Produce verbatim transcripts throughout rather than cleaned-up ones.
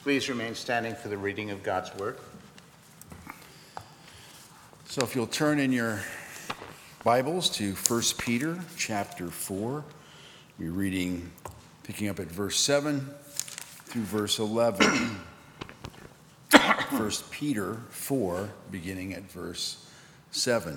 Please remain standing for the reading of God's Word. So if you'll turn in your Bibles to First Peter chapter four, we're reading, picking up at verse seven through verse eleven. First Peter four, beginning at verse seven.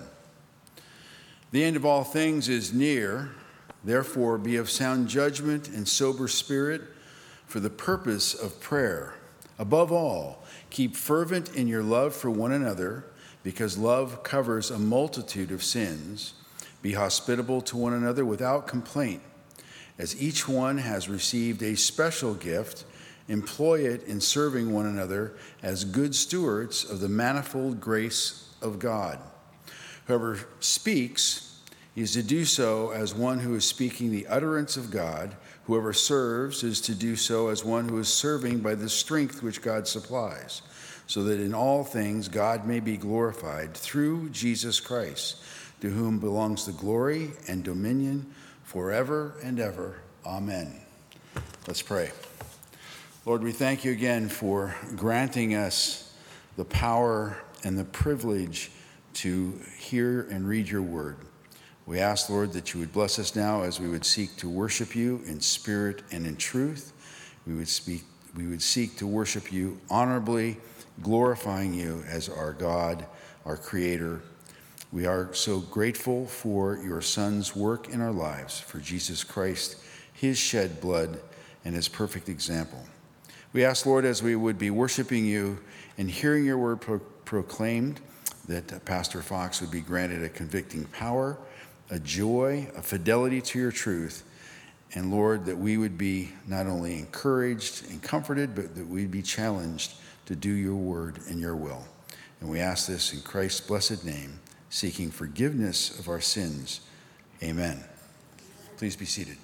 The end of all things is near, therefore be of sound judgment and sober spirit for the purpose of prayer. Above all, keep fervent in your love for one another, because love covers a multitude of sins. Be hospitable to one another without complaint. As each one has received a special gift, employ it in serving one another as good stewards of the manifold grace of God. Whoever speaks is to do so as one who is speaking the utterance of God. Whoever serves is to do so as one who is serving by the strength which God supplies, so that in all things God may be glorified through Jesus Christ, to whom belongs the glory and dominion forever and ever. Amen. Let's pray. Lord, we thank you again for granting us the power and the privilege to hear and read your word. We ask, Lord, that you would bless us now as we would seek to worship you in spirit and in truth. We would speak, we would seek to worship you honorably, glorifying you as our God, our Creator. We are so grateful for your Son's work in our lives, for Jesus Christ, his shed blood, and his perfect example. We ask, Lord, as we would be worshiping you and hearing your word pro- proclaimed, that Pastor Fox would be granted a convicting power, a joy, a fidelity to your truth, and Lord, that we would be not only encouraged and comforted, but that we'd be challenged to do your word and your will. And we ask this in Christ's blessed name, seeking forgiveness of our sins. Amen. Please be seated.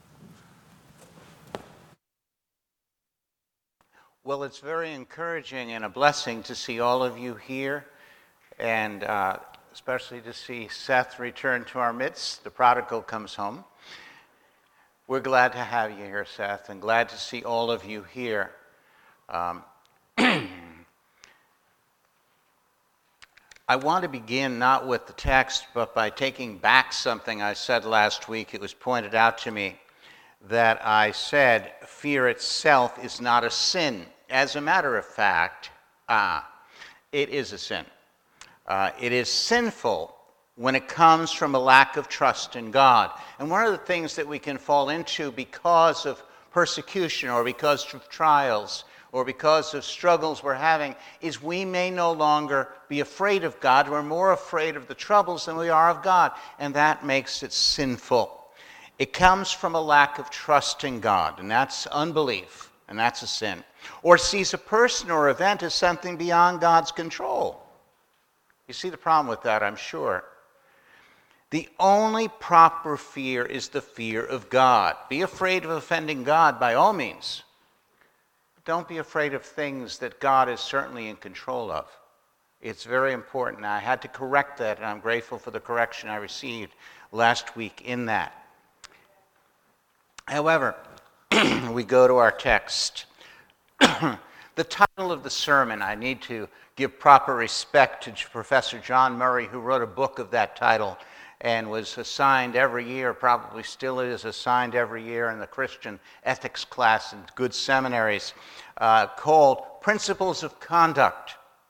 Well, it's very encouraging and a blessing to see all of you here, and uh, especially to see Seth return to our midst. The prodigal comes home. We're glad to have you here, Seth, and glad to see all of you here. Um, I want to begin not with the text, but by taking back something I said last week. It was pointed out to me that I said fear itself is not a sin. As a matter of fact, uh, it is a sin. Uh, it is sinful when it comes from a lack of trust in God. And one of the things that we can fall into because of persecution or because of trials or because of struggles we're having is we may no longer be afraid of God. We're more afraid of the troubles than we are of God, and that makes it sinful. It comes from a lack of trust in God, and that's unbelief, and that's a sin. Or sees a person or event as something beyond God's control. You see the problem with that, I'm sure. The only proper fear is the fear of God. Be afraid of offending God by all means. But don't be afraid of things that God is certainly in control of. It's very important. I had to correct that, and I'm grateful for the correction I received last week in that. However, we go to our text. The title of the sermon, I need to give proper respect to Professor John Murray, who wrote a book of that title and was assigned every year, probably still is assigned every year in the Christian ethics class in good seminaries, uh, called Principles of Conduct.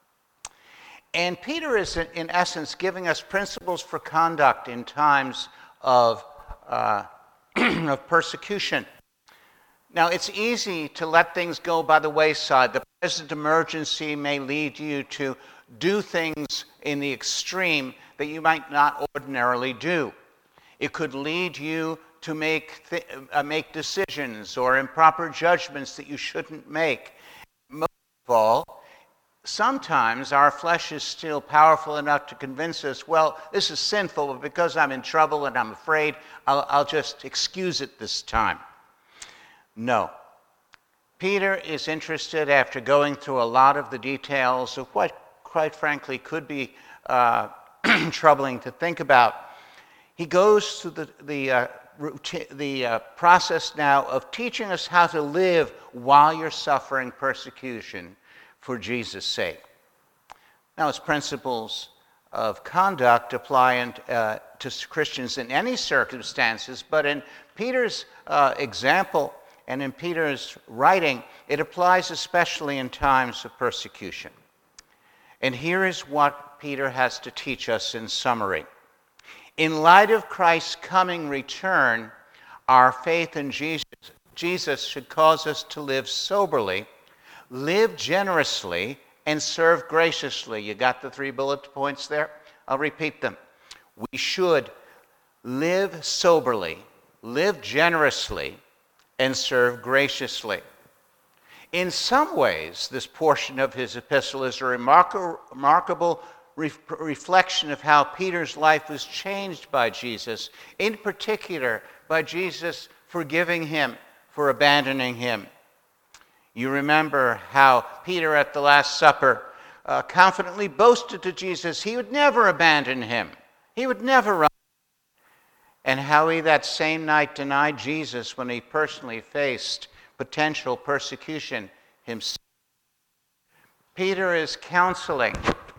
And Peter is, in essence, giving us principles for conduct in times of, uh, of persecution. Now, it's easy to let things go by the wayside. The present emergency may lead you to do things in the extreme that you might not ordinarily do. It could lead you to make th- uh, make decisions or improper judgments that you shouldn't make. Most of all, sometimes our flesh is still powerful enough to convince us, well, this is sinful, but because I'm in trouble and I'm afraid, I'll, I'll just excuse it this time. No. Peter is interested, after going through a lot of the details of what, quite frankly, could be uh, troubling to think about. He goes through the, the, uh, routi- the uh, process now of teaching us how to live while you're suffering persecution for Jesus' sake. Now, its principles of conduct apply in, uh, to Christians in any circumstances, but in Peter's uh, example and in Peter's writing, it applies especially in times of persecution. And here is what Peter has to teach us in summary. In light of Christ's coming return, our faith in Jesus, Jesus should cause us to live soberly, live generously, and serve graciously. You got the three bullet points there? I'll repeat them. We should live soberly, live generously, and serve graciously. In some ways, this portion of his epistle is a remarkable, remarkable re- reflection of how Peter's life was changed by Jesus, in particular by Jesus forgiving him for abandoning him. You remember how Peter at the Last Supper uh, confidently boasted to Jesus he would never abandon him. He would never run. And how he that same night denied Jesus when he personally faced potential persecution himself. Peter is counseling.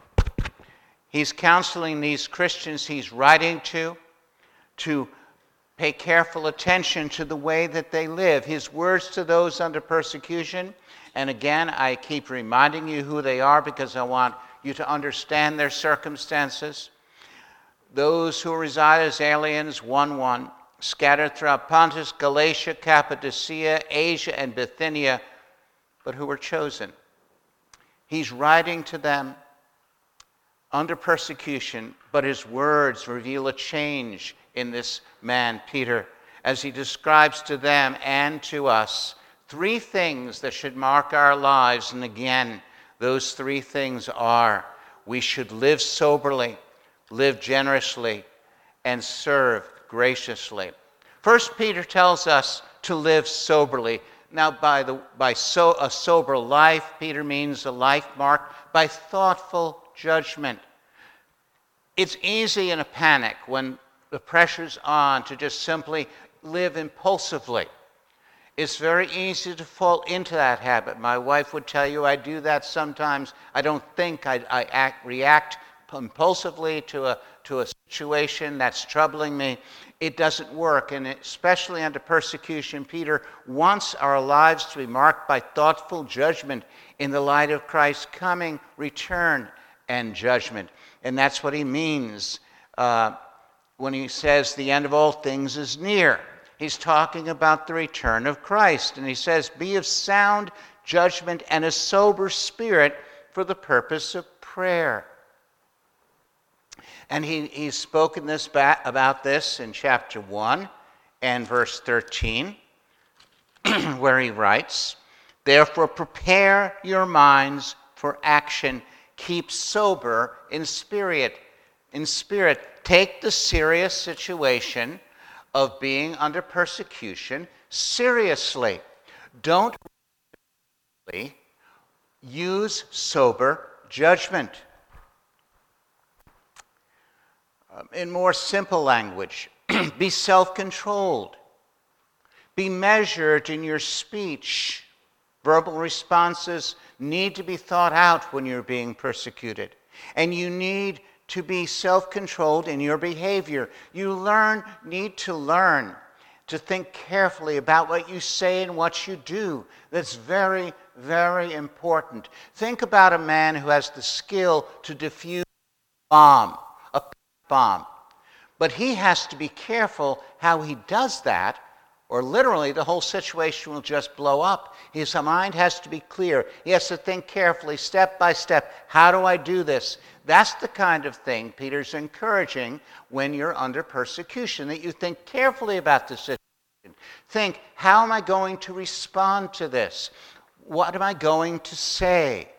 He's counseling these Christians he's writing to to pay careful attention to the way that they live. His words to those under persecution, and again, I keep reminding you who they are because I want you to understand their circumstances. Those who reside as aliens, one one, scattered throughout Pontus, Galatia, Cappadocia, Asia, and Bithynia, but who were chosen. He's writing to them under persecution, but his words reveal a change in this man, Peter, as he describes to them and to us three things that should mark our lives. And again, those three things are: we should live soberly, live generously, and serve graciously. First, Peter tells us to live soberly. Now, by the by so a sober life, Peter means a life marked by thoughtful judgment. It's easy in a panic when the pressure's on to just simply live impulsively. It's very easy to fall into that habit. My wife would tell you I do that sometimes. I don't think, I, I act, react impulsively to a, to a situation that's troubling me. It doesn't work, and especially under persecution, Peter wants our lives to be marked by thoughtful judgment in the light of Christ's coming return and judgment. And that's what he means uh, when he says the end of all things is near. He's talking about the return of Christ. And he says, be of sound judgment and a sober spirit for the purpose of prayer. And he, he's spoken this ba- about this in chapter one and verse thirteen, where he writes, therefore prepare your minds for action. Keep sober in spirit. In spirit, take the serious situation of being under persecution seriously. Don't use sober judgment. Um, in more simple language, be self-controlled. Be measured in your speech. Verbal responses need to be thought out when you're being persecuted. And you need to be self-controlled in your behavior. You learn, need to learn to think carefully about what you say and what you do. That's very, very important. Think about a man who has the skill to defuse a bomb, a bomb. But he has to be careful how he does that, or literally the whole situation will just blow up. His mind has to be clear. He has to think carefully, step by step. How do I do this? That's the kind of thing Peter's encouraging when you're under persecution, that you think carefully about the situation. Think, how am I going to respond to this? What am I going to say?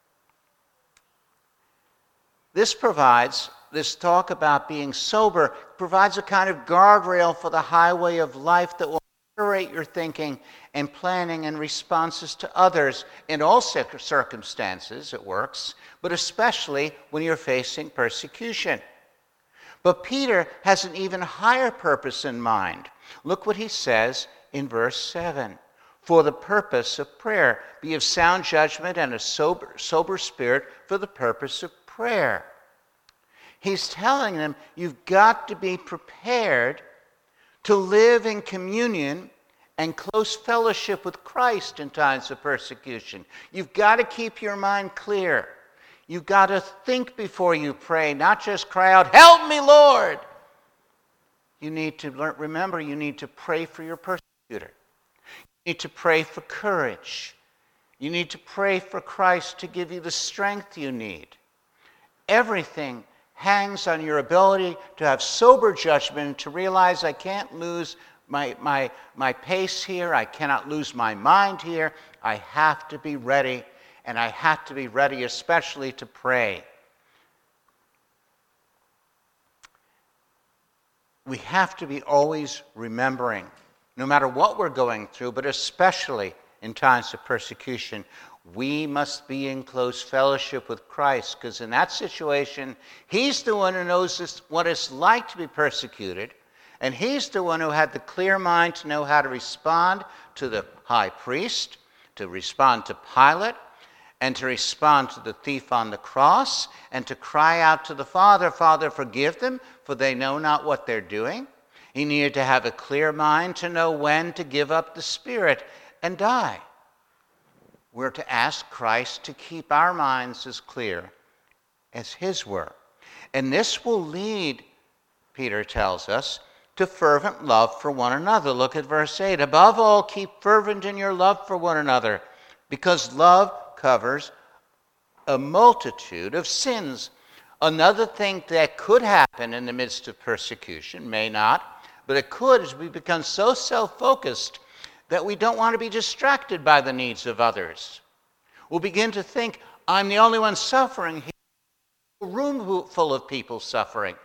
This provides, this talk about being sober, provides a kind of guardrail for the highway of life that will moderate your thinking and planning and responses to others in all circumstances. It works, but especially when you're facing persecution. But Peter has an even higher purpose in mind. Look what he says in verse seven. For the purpose of prayer. Be of sound judgment and a sober, sober spirit for the purpose of prayer. He's telling them, you've got to be prepared to live in communion and close fellowship with Christ in times of persecution. You've got to keep your mind clear. You've got to think before you pray, not just cry out, "Help me, Lord!" You need to learn, remember, you need to pray for your persecutor. You need to pray for courage. You need to pray for Christ to give you the strength you need. Everything hangs on your ability to have sober judgment, to realize I can't lose my, my, my pace here. I cannot lose my mind here. I have to be ready, and I have to be ready especially to pray. We have to be always remembering, no matter what we're going through, but especially in times of persecution, we must be in close fellowship with Christ, because in that situation, he's the one who knows this, what it's like to be persecuted, and he's the one who had the clear mind to know how to respond to the high priest, to respond to Pilate, and to respond to the thief on the cross, and to cry out to the Father, "Father, forgive them, for they know not what they're doing." He needed to have a clear mind to know when to give up the spirit and die. We're to ask Christ to keep our minds as clear as his were. And this will lead, Peter tells us, to fervent love for one another. Look at verse eight. Above all, keep fervent in your love for one another, because love covers a multitude of sins. Another thing that could happen in the midst of persecution, may not, but it could, is we become so self-focused that we don't want to be distracted by the needs of others. We'll begin to think, I'm the only one suffering here. A room full of people suffering.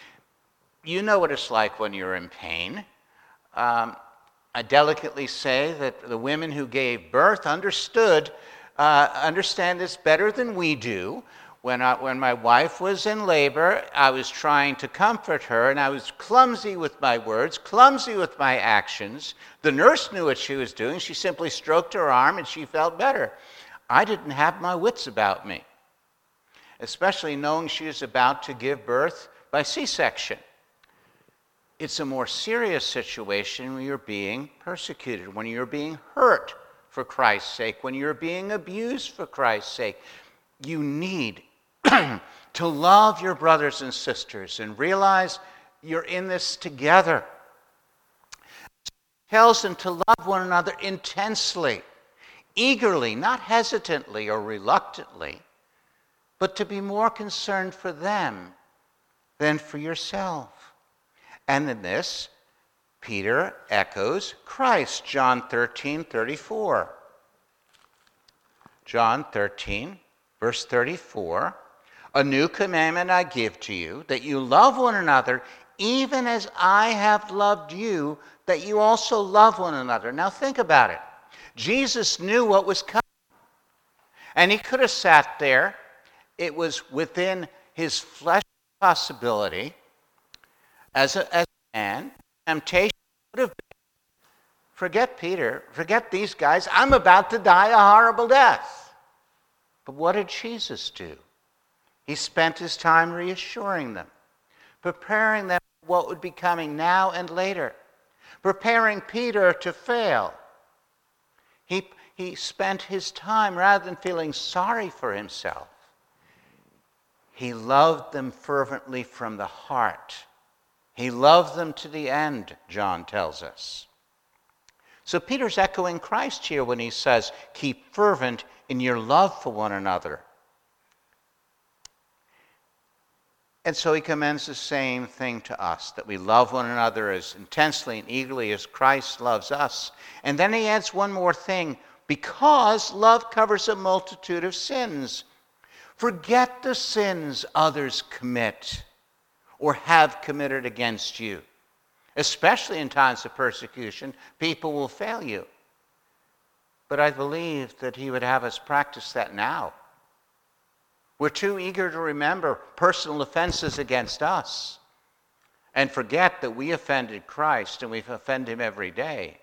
You know what it's like when you're in pain. Um, I delicately say that the women who gave birth understood, uh, understand this better than we do. When, I, when my wife was in labor, I was trying to comfort her, and I was clumsy with my words, clumsy with my actions. The nurse knew what she was doing. She simply stroked her arm, and she felt better. I didn't have my wits about me, especially knowing she was about to give birth by C-section. It's a more serious situation when you're being persecuted, when you're being hurt for Christ's sake, when you're being abused for Christ's sake. You need to love your brothers and sisters and realize you're in this together. It tells them to love one another intensely, eagerly, not hesitantly or reluctantly, but to be more concerned for them than for yourself. And in this, Peter echoes Christ, John thirteen thirty-four. John thirteen, verse thirty-four. A new commandment I give to you, that you love one another, even as I have loved you, that you also love one another. Now think about it. Jesus knew what was coming. And he could have sat there. It was within his fleshly possibility. As a, as a man, temptation would have been, forget Peter, forget these guys, I'm about to die a horrible death. But what did Jesus do? He spent his time reassuring them, preparing them for what would be coming now and later, preparing Peter to fail. He, he spent his time, rather than feeling sorry for himself, he loved them fervently from the heart. He loved them to the end, John tells us. So Peter's echoing Christ here when he says, keep fervent in your love for one another. And so he commends the same thing to us, that we love one another as intensely and eagerly as Christ loves us. And then he adds one more thing, because love covers a multitude of sins. Forget the sins others commit or have committed against you. Especially in times of persecution, people will fail you. But I believe that he would have us practice that now. We're too eager to remember personal offenses against us. and forget that we offended Christ and we offend him every day.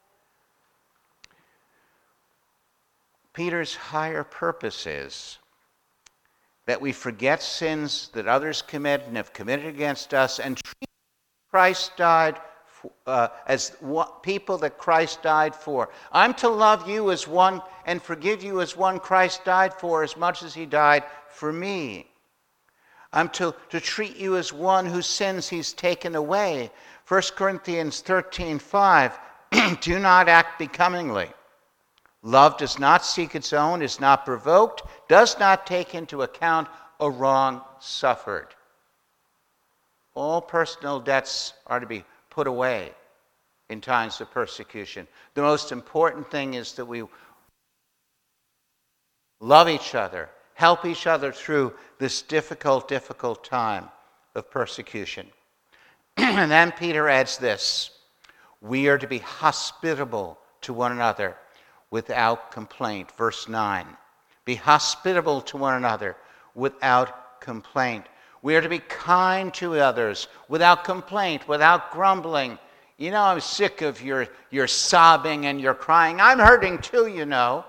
Peter's higher purpose is that we forget sins that others commit and have committed against us and treat Christ died uh, as one, people that Christ died for. I'm to love you as one and forgive you as one Christ died for as much as he died for me. I'm to, to treat you as one whose sins he's taken away. First Corinthians thirteen five, do not act becomingly. Love does not seek its own, is not provoked, does not take into account a wrong suffered. All personal debts are to be put away in times of persecution. The most important thing is that we love each other, help each other through this difficult, difficult time of persecution. And then Peter adds this: we are to be hospitable to one another without complaint. Verse nine. Be hospitable to one another without complaint. We are to be kind to others without complaint, without grumbling. You know, I'm sick of your, your sobbing and your crying. I'm hurting too, you know.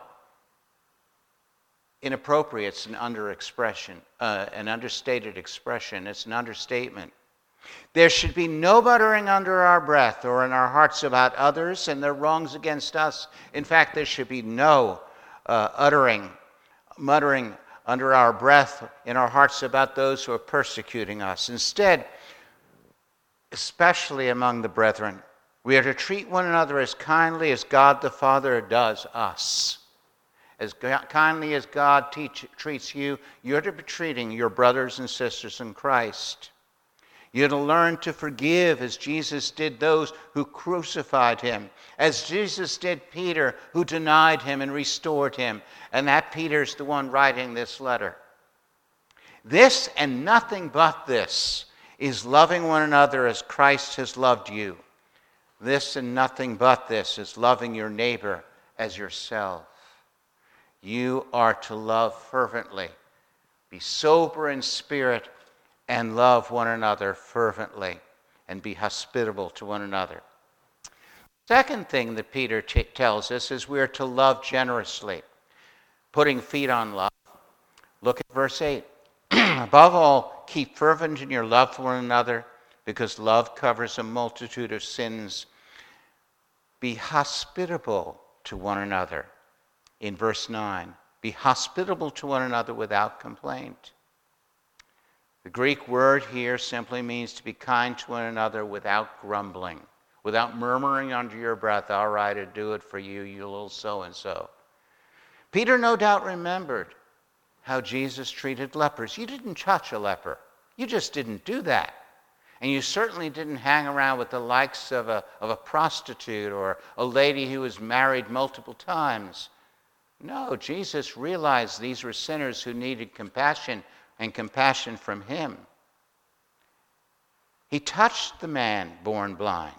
Inappropriate, it's an under-expression, uh, an understated expression. It's an understatement. There should be no muttering under our breath or in our hearts about others and their wrongs against us. In fact, there should be no uh, uttering, muttering under our breath in our hearts about those who are persecuting us. Instead, especially among the brethren, we are to treat one another as kindly as God the Father does us. As kindly as God teach, treats you, you're to be treating your brothers and sisters in Christ. You're to learn to forgive as Jesus did those who crucified him, as Jesus did Peter, who denied him and restored him. And that Peter's the one writing this letter. This and nothing but this is loving one another as Christ has loved you. This and nothing but this is loving your neighbor as yourself. You are to love fervently, be sober in spirit, and love one another fervently, and be hospitable to one another. Second thing that Peter t- tells us is we are to love generously, putting feet on love. Look at verse eight. Above all, keep fervent in your love for one another, because love covers a multitude of sins. Be hospitable to one another. In verse nine, be hospitable to one another without complaint. The Greek word here simply means to be kind to one another without grumbling, without murmuring under your breath, all right, I'll do it for you, you little so-and-so. Peter no doubt remembered how Jesus treated lepers. You didn't touch a leper. You just didn't do that. And you certainly didn't hang around with the likes of a, of a prostitute or a lady who was married multiple times. No, Jesus realized these were sinners who needed compassion and compassion from him. He touched the man born blind.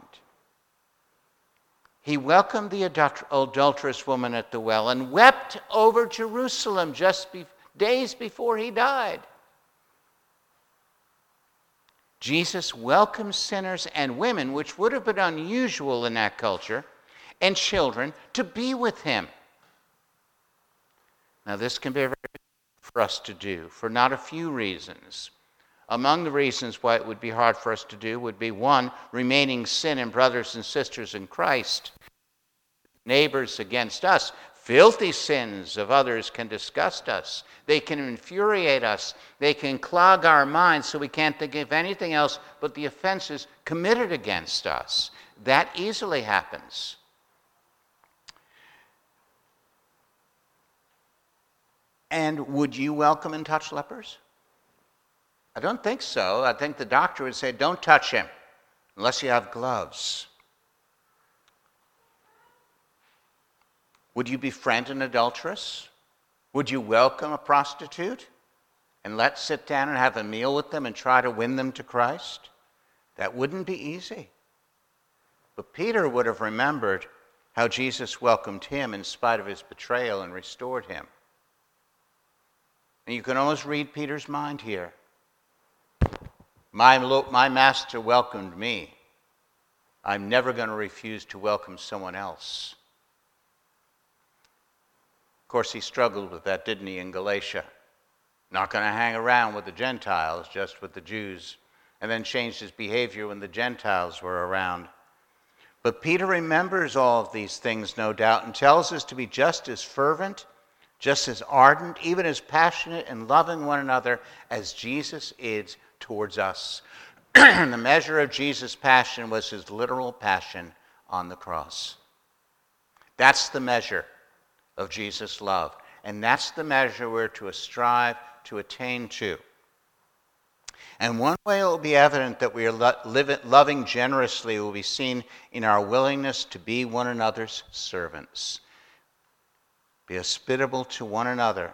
He welcomed the adulterous woman at the well and wept over Jerusalem just be- days before he died. Jesus welcomed sinners and women, which would have been unusual in that culture, and children to be with him. Now, this can be very for us to do for not a few reasons. Among the reasons why it would be hard for us to do would be, one, remaining sin in brothers and sisters in Christ. Neighbors against us. Filthy sins of others can disgust us. They can infuriate us. They can clog our minds so we can't think of anything else but the offenses committed against us. That easily happens. And would you welcome and touch lepers? I don't think so. I think the doctor would say, don't touch him unless you have gloves. Would you befriend an adulteress? Would you welcome a prostitute and let's sit down and have a meal with them and try to win them to Christ? That wouldn't be easy. But Peter would have remembered how Jesus welcomed him in spite of his betrayal and restored him. And you can almost read Peter's mind here. My, lo- my master welcomed me. I'm never going to refuse to welcome someone else. Of course, he struggled with that, didn't he, in Galatia? Not going to hang around with the Gentiles, just with the Jews. And then changed his behavior when the Gentiles were around. But Peter remembers all of these things, no doubt, and tells us to be just as fervent, just as ardent, even as passionate and loving one another as Jesus is towards us. The measure of Jesus' passion was his literal passion on the cross. That's the measure of Jesus' love. And that's the measure we're to strive to attain to. And one way it will be evident that we are lo- live, loving generously will be seen in our willingness to be one another's servants. Be hospitable to one another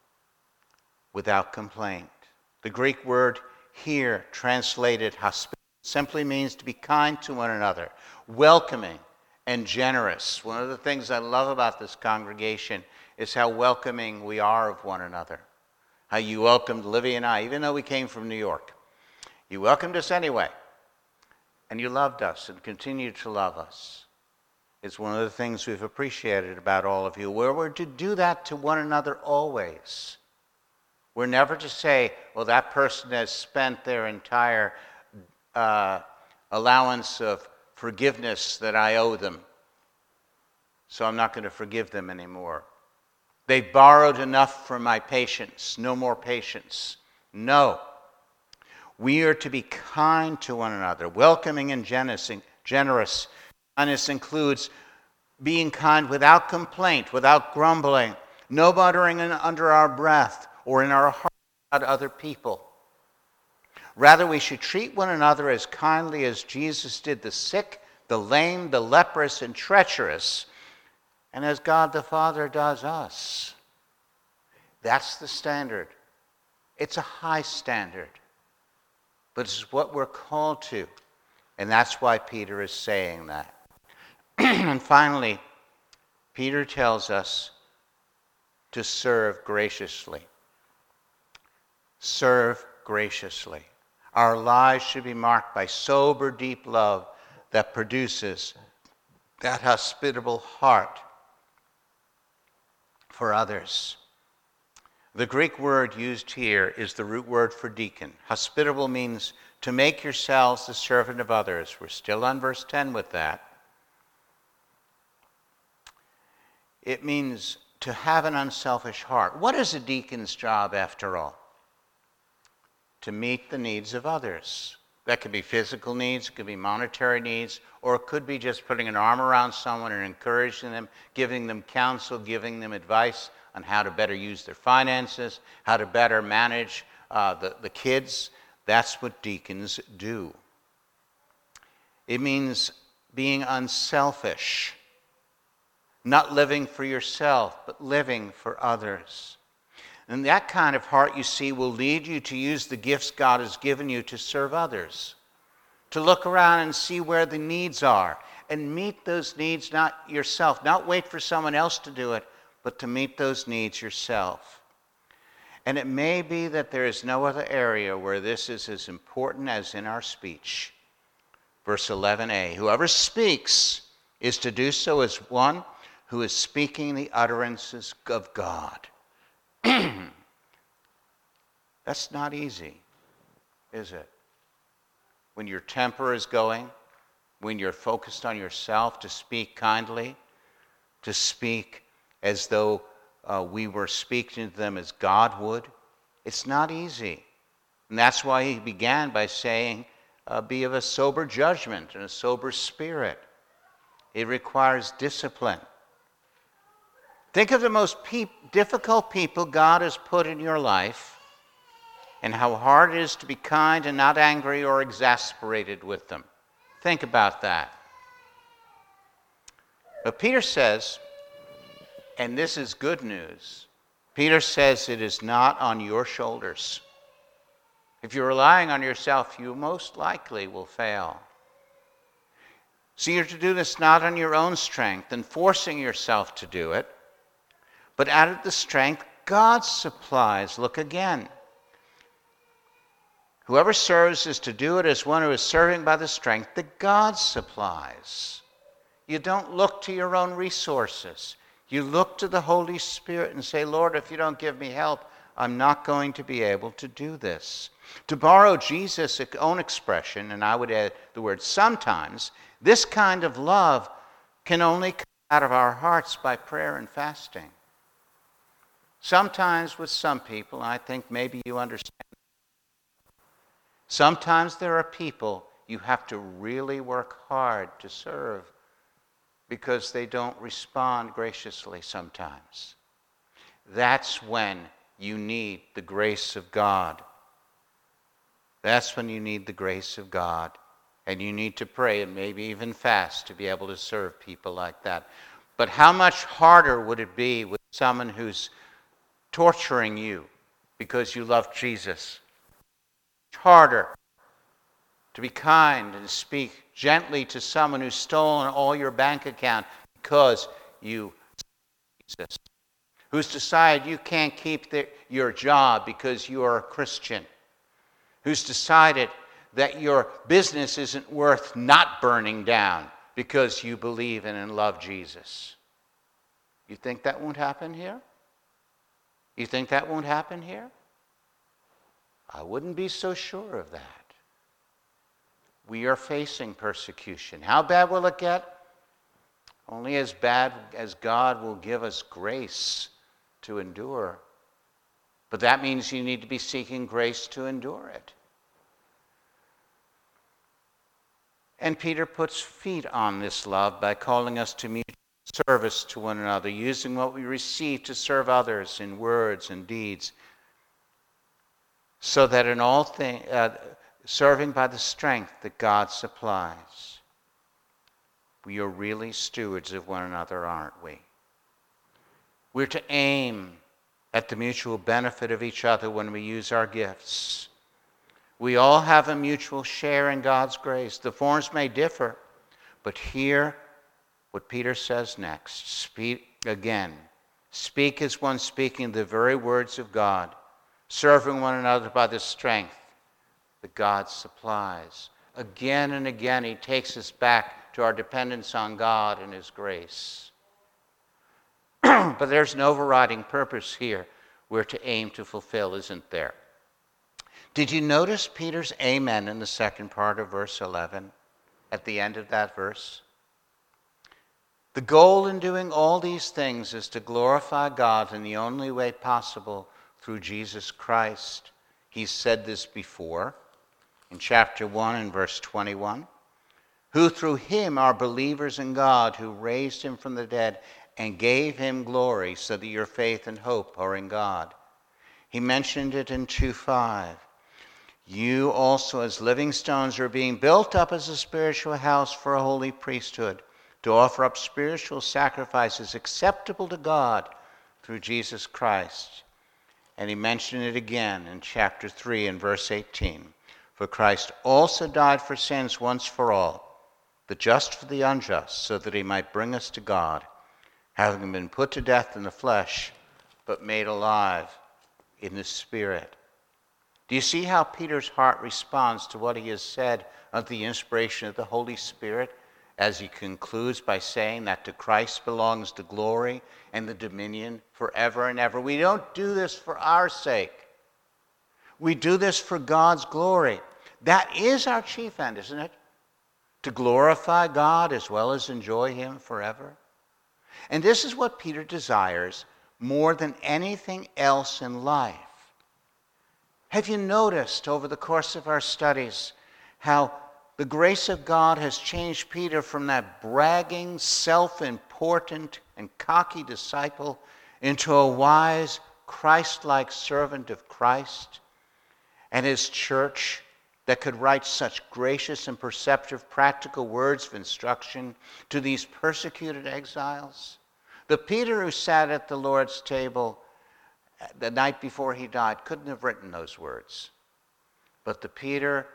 without complaint. The Greek word here, translated hospitable, simply means to be kind to one another, welcoming and generous. One of the things I love about this congregation is how welcoming we are of one another. How you welcomed Livy and I, even though we came from New York. You welcomed us anyway, and you loved us and continue to love us. It's one of the things we've appreciated about all of you. We're, we're to do that to one another always. We're never to say, well, that person has spent their entire uh, allowance of forgiveness that I owe them, so I'm not going to forgive them anymore. They've borrowed enough from my patience, no more patience. No. We are to be kind to one another, welcoming and generous. generous. Kindness includes being kind without complaint, without grumbling, no muttering under our breath or in our heart about other people. Rather, we should treat one another as kindly as Jesus did the sick, the lame, the leprous, and treacherous, and as God the Father does us. That's the standard. It's a high standard, but it's what we're called to, and that's why Peter is saying that. And finally, Peter tells us to serve graciously. Serve graciously. Our lives should be marked by sober, deep love that produces that hospitable heart for others. The Greek word used here is the root word for deacon. Hospitable means to make yourselves the servant of others. We're still on verse ten with that. It means to have an unselfish heart. What is a deacon's job, after all? To meet the needs of others. That could be physical needs, it could be monetary needs, or it could be just putting an arm around someone and encouraging them, giving them counsel, giving them advice on how to better use their finances, how to better manage uh, the, the kids. That's what deacons do. It means being unselfish, not living for yourself, but living for others. And that kind of heart, you see, will lead you to use the gifts God has given you to serve others, to look around and see where the needs are, and meet those needs not yourself, not wait for someone else to do it, but to meet those needs yourself. And it may be that there is no other area where this is as important as in our speech. Verse eleven a, whoever speaks is to do so as one who is speaking the utterances of God. That's not easy, is it? When your temper is going, when you're focused on yourself, to speak kindly, to speak as though uh, we were speaking to them as God would. It's not easy. And that's why he began by saying, uh, be of a sober judgment and a sober spirit. It requires discipline. Think of the most pe- difficult people God has put in your life and how hard it is to be kind and not angry or exasperated with them. Think about that. But Peter says, and this is good news, Peter says it is not on your shoulders. If you're relying on yourself, you most likely will fail. So you're to do this not on your own strength and forcing yourself to do it, but out of the strength God supplies. Look again. Whoever serves is to do it as one who is serving by the strength that God supplies. You don't look to your own resources. You look to the Holy Spirit and say, Lord, if you don't give me help, I'm not going to be able to do this. To borrow Jesus' own expression, and I would add the word sometimes, this kind of love can only come out of our hearts by prayer and fasting. Sometimes with some people, I think maybe you understand. Sometimes there are people you have to really work hard to serve because they don't respond graciously sometimes. That's when you need the grace of God. That's when you need the grace of God. And you need to pray and maybe even fast to be able to serve people like that. But how much harder would it be with someone who's torturing you because you love Jesus? It's harder to be kind and speak gently to someone who's stolen all your bank account because you love Jesus. Who's decided you can't keep the, your job because you are a Christian. Who's decided that your business isn't worth not burning down because you believe in and love Jesus. You think that won't happen here? You think that won't happen here? I wouldn't be so sure of that. We are facing persecution. How bad will it get? Only as bad as God will give us grace to endure. But that means you need to be seeking grace to endure it. And Peter puts feet on this love by calling us to mutual service to one another, using what we receive to serve others in words and deeds, so that in all things, uh, serving by the strength that God supplies. We are really stewards of one another, aren't we? We're to aim at the mutual benefit of each other when we use our gifts. We all have a mutual share in God's grace. The forms may differ, but hear what Peter says next. Speak again. Speak as one speaking the very words of God, serving one another by the strength that God supplies. Again and again, he takes us back to our dependence on God and his grace. But there's an overriding purpose here we're to aim to fulfill, isn't there? Did you notice Peter's amen in the second part of verse eleven, at the end of that verse? The goal in doing all these things is to glorify God in the only way possible, through Jesus Christ. He's said this before in chapter one and verse twenty-one. Who through him are believers in God, who raised him from the dead and gave him glory, so that your faith and hope are in God. He mentioned it in two five. You also as living stones are being built up as a spiritual house for a holy priesthood, to offer up spiritual sacrifices acceptable to God through Jesus Christ. And he mentioned it again in chapter three and verse eighteen. For Christ also died for sins once for all, the just for the unjust, so that he might bring us to God, having been put to death in the flesh, but made alive in the Spirit. Do you see how Peter's heart responds to what he has said of the inspiration of the Holy Spirit, as he concludes by saying that to Christ belongs the glory and the dominion forever and ever? We don't do this for our sake. We do this for God's glory. That is our chief end, isn't it? To glorify God as well as enjoy him forever. And this is what Peter desires more than anything else in life. Have you noticed over the course of our studies how the grace of God has changed Peter from that bragging, self-important, and cocky disciple into a wise, Christ-like servant of Christ and his church that could write such gracious and perceptive practical words of instruction to these persecuted exiles? The Peter who sat at the Lord's table the night before he died couldn't have written those words. But the Peter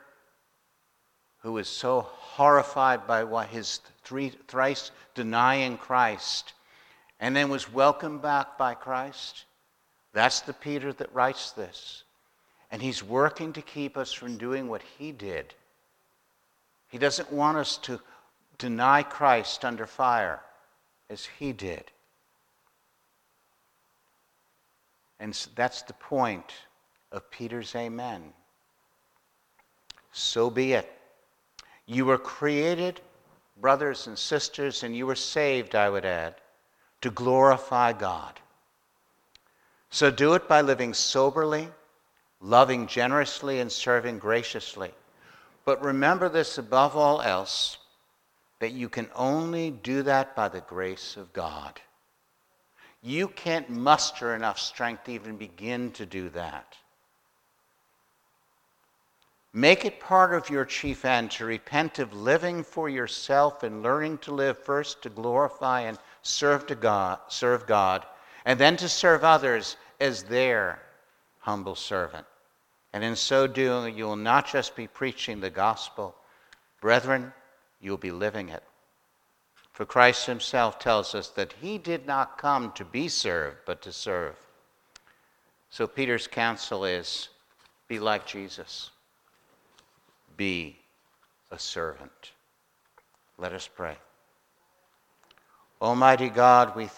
who was so horrified by what his three, thrice denying Christ and then was welcomed back by Christ, that's the Peter that writes this. And he's working to keep us from doing what he did. He doesn't want us to deny Christ under fire as he did. And that's the point of Peter's amen. So be it. You were created, brothers and sisters, and you were saved, I would add, to glorify God. So do it by living soberly, loving generously, and serving graciously. But remember this above all else, that you can only do that by the grace of God. You can't muster enough strength to even begin to do that. Make it part of your chief end to repent of living for yourself and learning to live first to glorify and serve to God, serve God, and then to serve others as their humble servant. And in so doing, you will not just be preaching the gospel, brethren, you'll be living it. For Christ himself tells us that he did not come to be served, but to serve. So Peter's counsel is, be like Jesus. Be a servant. Let us pray. Almighty God, we